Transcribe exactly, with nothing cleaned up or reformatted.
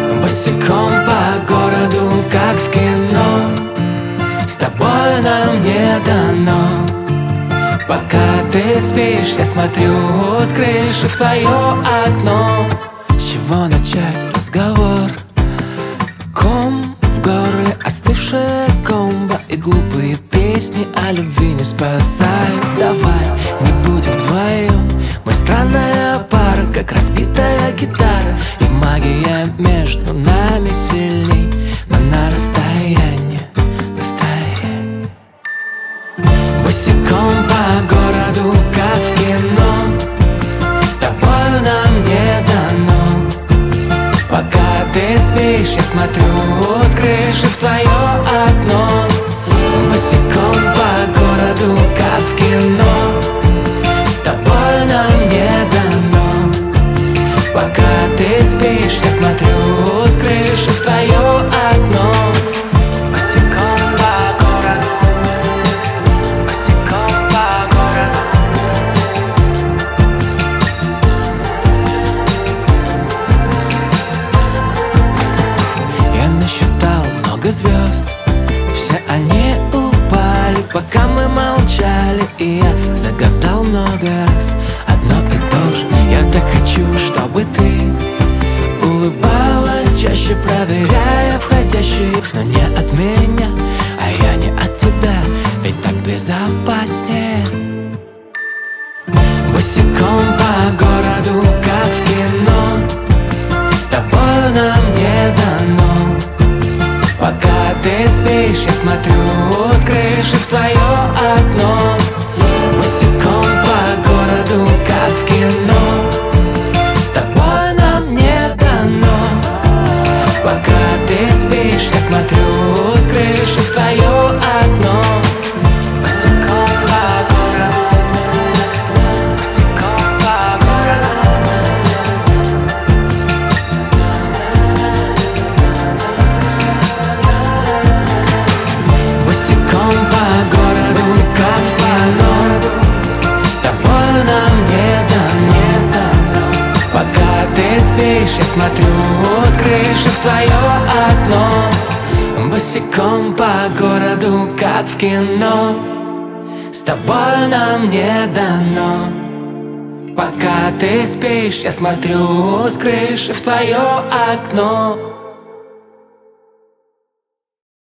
Босиком по городу, как в кино, с тобой нам не дано. Пока ты спишь, я смотрю с крыши в твое окно. С чего начать разговор? Ком в горле, остывшая комбо и глупые песни о любви не спасают. Давай не будем вдвоем, мы странная пара, как разбитая гитара, и магия между нами сильней, но на расстоянии, расстоянии. Босиком по городу, как в кино, с тобою нам не дано. Пока ты спишь, я смотрю с крыши в твое окно. Босиком по городу, как в кино, с тобой нам не дано. Пока ты спишь, я смотрю с крыши в твое окно. Босиком по городу, босиком по городу. Я насчитал много звезд, все они упали, пока мы молчали, и я загадал много раз одно и то же. Я так хочу, чтобы ты улыбалась чаще, проверяя входящие, но не от меня, а я не от тебя, ведь так безопаснее. Босиком по городу, как в кино, с тобою нам не дано. Пока ты спишь, я смотрю с крыши в твое окно. Босиком по городу, как в кино, с тобой нам не дано. Пока ты спишь, я смотрю с крыши в твое окно. Босиком по городу, босиком по городу. Босиком по городу, как в кино, с тобой нам не дано. Пока ты спишь, я смотрю с крыши в твое окно. Босиком по городу, как в кино, с тобой нам не дано. Пока ты спишь, я смотрю с крыши в твое окно.